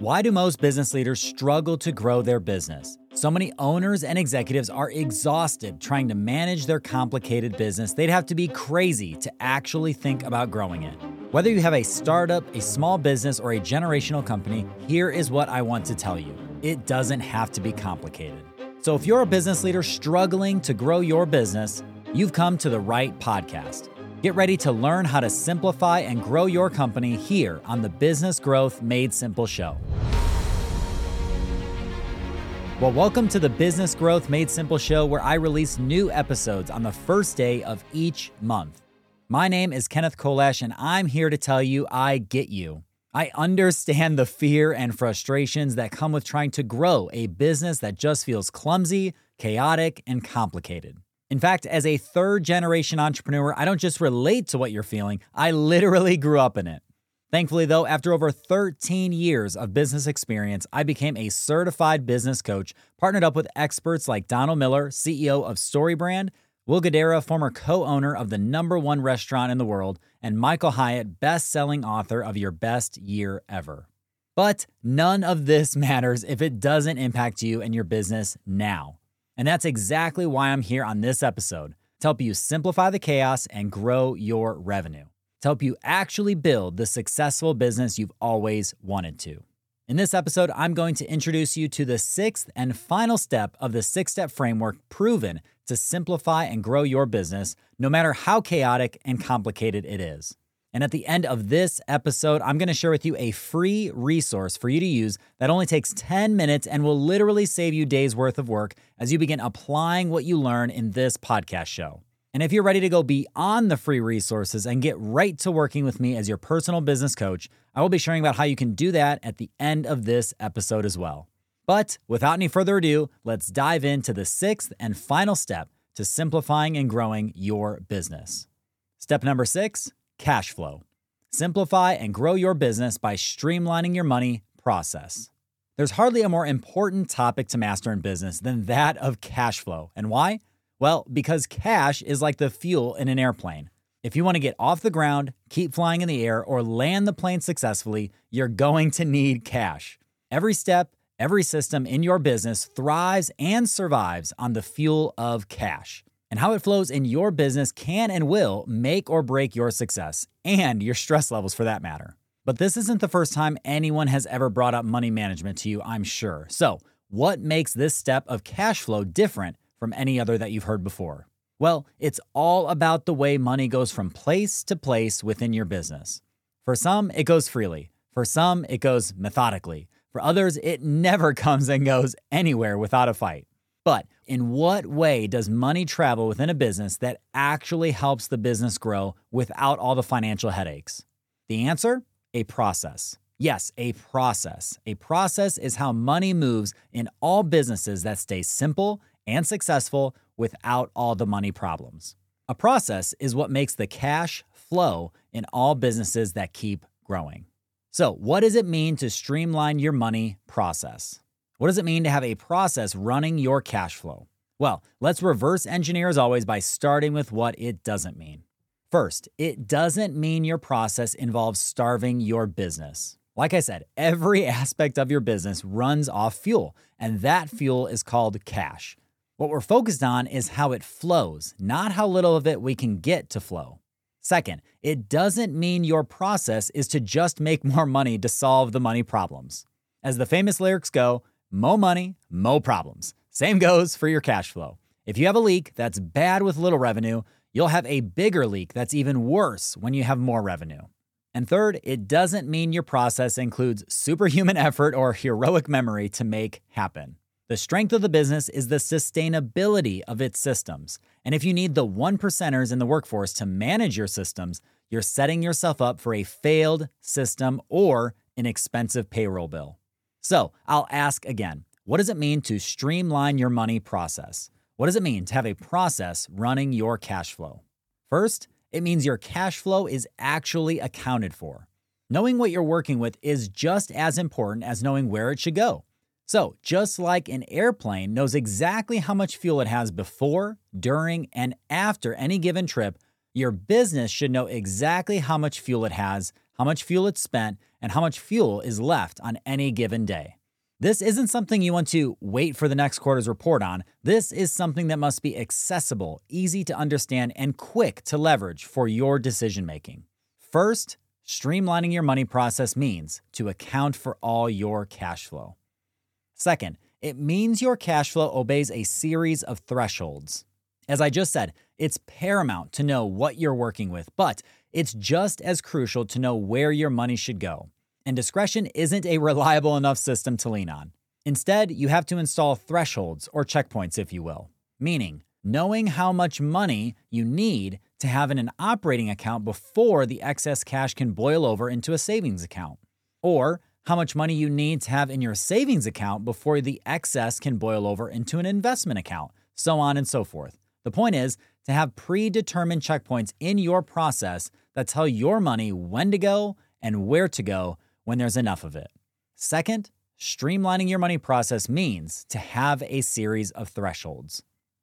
Why do most business leaders struggle to grow their business? So many owners and executives are exhausted trying to manage their complicated business. They'd have to be crazy to actually think about growing it. Whether you have a startup, a small business, or a generational company, here is what I want to tell you. It doesn't have to be complicated. So if you're a business leader struggling to grow your business, you've come to the right podcast. Get ready to learn how to simplify and grow your company here on the Business Growth Made Simple show. Well, welcome to the Business Growth Made Simple show, where I release new episodes on the first day of each month. My name is Kenneth Kolash, and I'm here to tell you I get you. I understand the fear and frustrations that come with trying to grow a business that just feels clumsy, chaotic, and complicated. In fact, as a third-generation entrepreneur, I don't just relate to what you're feeling, I literally grew up in it. Thankfully, though, after over 13 years of business experience, I became a certified business coach, partnered up with experts like Donald Miller, CEO of StoryBrand, Will Guidara, former co-owner of the #1 restaurant in the world, and Michael Hyatt, best-selling author of Your Best Year Ever. But none of this matters if it doesn't impact you and your business now. And that's exactly why I'm here on this episode, to help you simplify the chaos and grow your revenue, to help you actually build the successful business you've always wanted to. In this episode, I'm going to introduce you to the sixth and final step of the 6-step framework proven to simplify and grow your business, no matter how chaotic and complicated it is. And at the end of this episode, I'm going to share with you a free resource for you to use that only takes 10 minutes and will literally save you days worth of work as you begin applying what you learn in this podcast show. And if you're ready to go beyond the free resources and get right to working with me as your personal business coach, I will be sharing about how you can do that at the end of this episode as well. But without any further ado, let's dive into the sixth and final step to simplifying and growing your business. Step number 6, cash flow. Simplify and grow your business by streamlining your money process. There's hardly a more important topic to master in business than that of cash flow. And why? Well, because cash is like the fuel in an airplane. If you want to get off the ground, keep flying in the air, or land the plane successfully, you're going to need cash. Every step, every system in your business thrives and survives on the fuel of cash. And how it flows in your business can and will make or break your success, and your stress levels for that matter. But this isn't the first time anyone has ever brought up money management to you, I'm sure. So, what makes this step of cash flow different from any other that you've heard before? Well, it's all about the way money goes from place to place within your business. For some, it goes freely. For some, it goes methodically. For others, it never comes and goes anywhere without a fight. But in what way does money travel within a business that actually helps the business grow without all the financial headaches? The answer? A process. Yes, a process. A process is how money moves in all businesses that stay simple and successful without all the money problems. A process is what makes the cash flow in all businesses that keep growing. So, what does it mean to streamline your money process? What does it mean to have a process running your cash flow? Well, let's reverse engineer as always by starting with what it doesn't mean. First, it doesn't mean your process involves starving your business. Like I said, every aspect of your business runs off fuel, and that fuel is called cash. What we're focused on is how it flows, not how little of it we can get to flow. Second, it doesn't mean your process is to just make more money to solve the money problems. As the famous lyrics go, mo money, mo problems. Same goes for your cash flow. If you have a leak that's bad with little revenue, you'll have a bigger leak that's even worse when you have more revenue. And third, it doesn't mean your process includes superhuman effort or heroic memory to make happen. The strength of the business is the sustainability of its systems. And if you need the 1%ers in the workforce to manage your systems, you're setting yourself up for a failed system or an expensive payroll bill. So I'll ask again, what does it mean to streamline your money process? What does it mean to have a process running your cash flow? First, it means your cash flow is actually accounted for. Knowing what you're working with is just as important as knowing where it should go. So just like an airplane knows exactly how much fuel it has before, during, and after any given trip, your business should know exactly how much fuel it has, how much fuel it's spent, and how much fuel is left on any given day. This isn't something you want to wait for the next quarter's report on. This is something that must be accessible, easy to understand, and quick to leverage for your decision making. First, streamlining your money process means to account for all your cash flow. Second, it means your cash flow obeys a series of thresholds. As I just said, it's paramount to know what you're working with, but it's just as crucial to know where your money should go. And discretion isn't a reliable enough system to lean on. Instead, you have to install thresholds or checkpoints, if you will, meaning knowing how much money you need to have in an operating account before the excess cash can boil over into a savings account, or how much money you need to have in your savings account before the excess can boil over into an investment account, so on and so forth. The point is to have predetermined checkpoints in your process that tell your money when to go and where to go when there's enough of it. Second, streamlining your money process means to have a series of thresholds.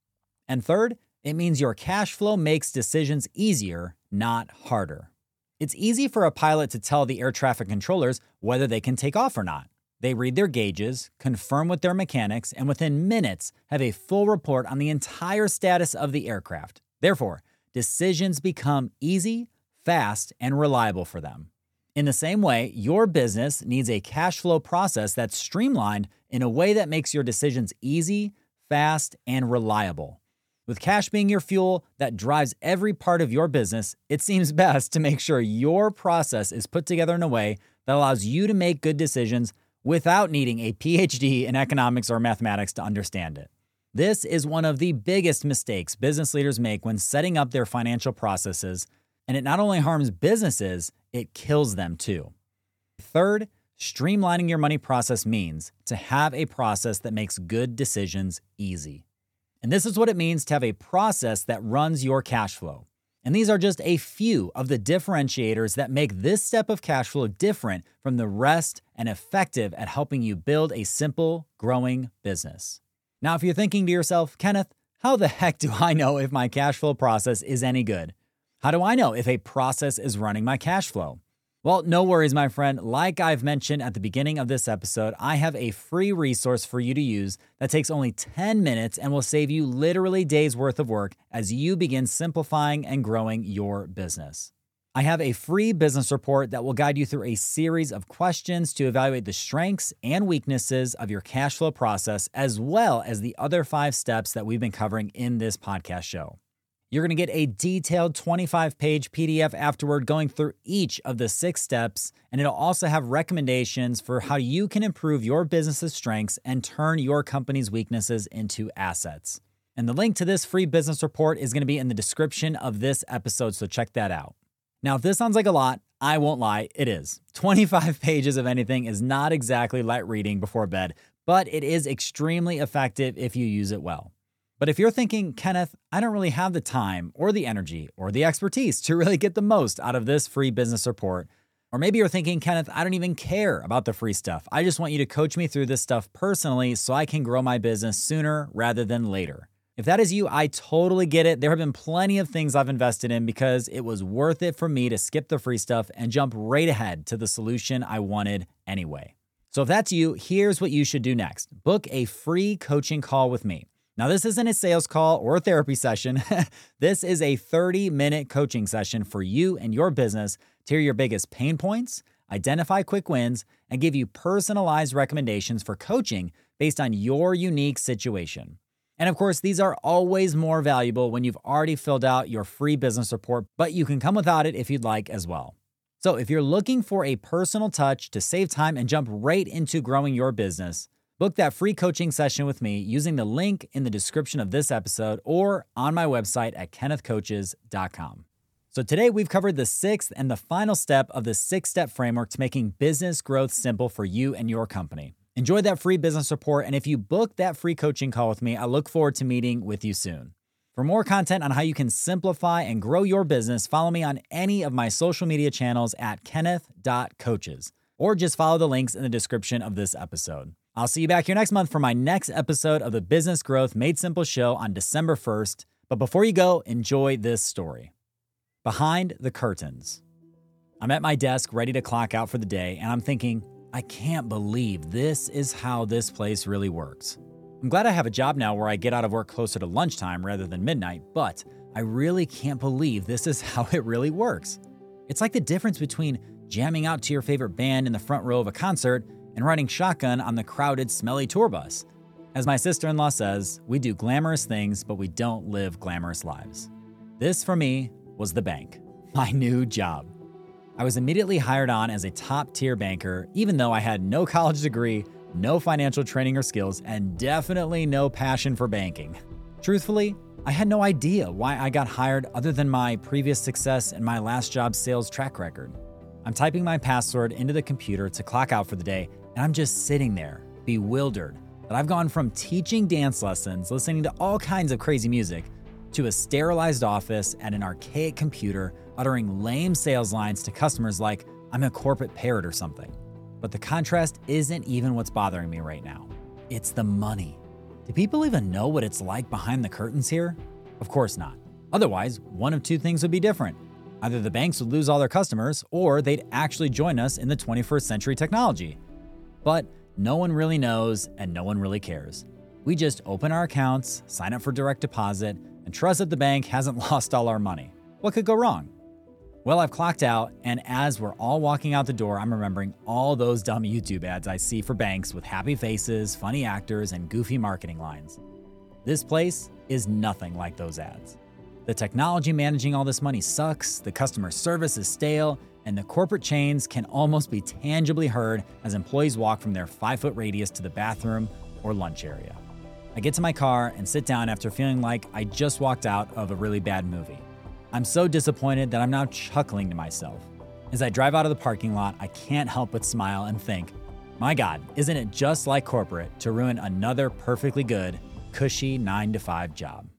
And third, it means your cash flow makes decisions easier, not harder. It's easy for a pilot to tell the air traffic controllers whether they can take off or not. They read their gauges, confirm with their mechanics, and within minutes have a full report on the entire status of the aircraft. Therefore, decisions become easy, fast, and reliable for them. In the same way, your business needs a cash flow process that's streamlined in a way that makes your decisions easy, fast, and reliable. With cash being your fuel that drives every part of your business, it seems best to make sure your process is put together in a way that allows you to make good decisions without needing a PhD in economics or mathematics to understand it. This is one of the biggest mistakes business leaders make when setting up their financial processes, and it not only harms businesses, it kills them too. Third, streamlining your money process means to have a process that makes good decisions easy. And this is what it means to have a process that runs your cash flow. And these are just a few of the differentiators that make this step of cash flow different from the rest and effective at helping you build a simple, growing business. Now, if you're thinking to yourself, Kenneth, how the heck do I know if my cash flow process is any good? How do I know if a process is running my cash flow? Well, no worries, my friend. Like I've mentioned at the beginning of this episode, I have a free resource for you to use that takes only 10 minutes and will save you literally days worth of work as you begin simplifying and growing your business. I have a free business report that will guide you through a series of questions to evaluate the strengths and weaknesses of your cash flow process, as well as the other 5 steps that we've been covering in this podcast show. You're going to get a detailed 25-page PDF afterward going through each of the 6 steps, and it'll also have recommendations for how you can improve your business's strengths and turn your company's weaknesses into assets. And the link to this free business report is going to be in the description of this episode, so check that out. Now, if this sounds like a lot, I won't lie, it is. 25 pages of anything is not exactly light reading before bed, but it is extremely effective if you use it well. But if you're thinking, Kenneth, I don't really have the time or the energy or the expertise to really get the most out of this free business report, or maybe you're thinking, Kenneth, I don't even care about the free stuff. I just want you to coach me through this stuff personally so I can grow my business sooner rather than later. If that is you, I totally get it. There have been plenty of things I've invested in because it was worth it for me to skip the free stuff and jump right ahead to the solution I wanted anyway. So if that's you, here's what you should do next. Book a free coaching call with me. Now, this isn't a sales call or a therapy session. This is a 30-minute coaching session for you and your business to hear your biggest pain points, identify quick wins, and give you personalized recommendations for coaching based on your unique situation. And of course, these are always more valuable when you've already filled out your free business report, but you can come without it if you'd like as well. So if you're looking for a personal touch to save time and jump right into growing your business, book that free coaching session with me using the link in the description of this episode or on my website at kennethcoaches.com. So today we've covered the 6th and the final step of the 6-step framework to making business growth simple for you and your company. Enjoy that free business report, and if you book that free coaching call with me, I look forward to meeting with you soon. For more content on how you can simplify and grow your business, follow me on any of my social media channels at kenneth.coaches, or just follow the links in the description of this episode. I'll see you back here next month for my next episode of the Business Growth Made Simple show on December 1st. But before you go, enjoy this story. Behind the curtains. I'm at my desk ready to clock out for the day, and I'm thinking, I can't believe this is how this place really works. I'm glad I have a job now where I get out of work closer to lunchtime rather than midnight, but I really can't believe this is how it really works. It's like the difference between jamming out to your favorite band in the front row of a concert and riding shotgun on the crowded, smelly tour bus. As my sister-in-law says, we do glamorous things, but we don't live glamorous lives. This, for me, was the bank, my new job. I was immediately hired on as a top-tier banker, even though I had no college degree, no financial training or skills, and definitely no passion for banking. Truthfully, I had no idea why I got hired other than my previous success and my last job's sales track record. I'm typing my password into the computer to clock out for the day, and I'm just sitting there, bewildered, that I've gone from teaching dance lessons, listening to all kinds of crazy music, to a sterilized office at an archaic computer uttering lame sales lines to customers like I'm a corporate parrot or something. But the contrast isn't even what's bothering me right now. It's the money. Do people even know what it's like behind the curtains here? Of course not. Otherwise, one of two things would be different. Either the banks would lose all their customers, or they'd actually join us in the 21st century technology. But no one really knows, and no one really cares. We just open our accounts, sign up for direct deposit, and trust that the bank hasn't lost all our money. What could go wrong? Well, I've clocked out, and as we're all walking out the door, I'm remembering all those dumb YouTube ads I see for banks with happy faces, funny actors, and goofy marketing lines. This place is nothing like those ads. The technology managing all this money sucks, the customer service is stale, and the corporate chains can almost be tangibly heard as employees walk from their 5-foot radius to the bathroom or lunch area. I get to my car and sit down after feeling like I just walked out of a really bad movie. I'm so disappointed that I'm now chuckling to myself. As I drive out of the parking lot, I can't help but smile and think, my God, isn't it just like corporate to ruin another perfectly good, cushy 9-to-5 job?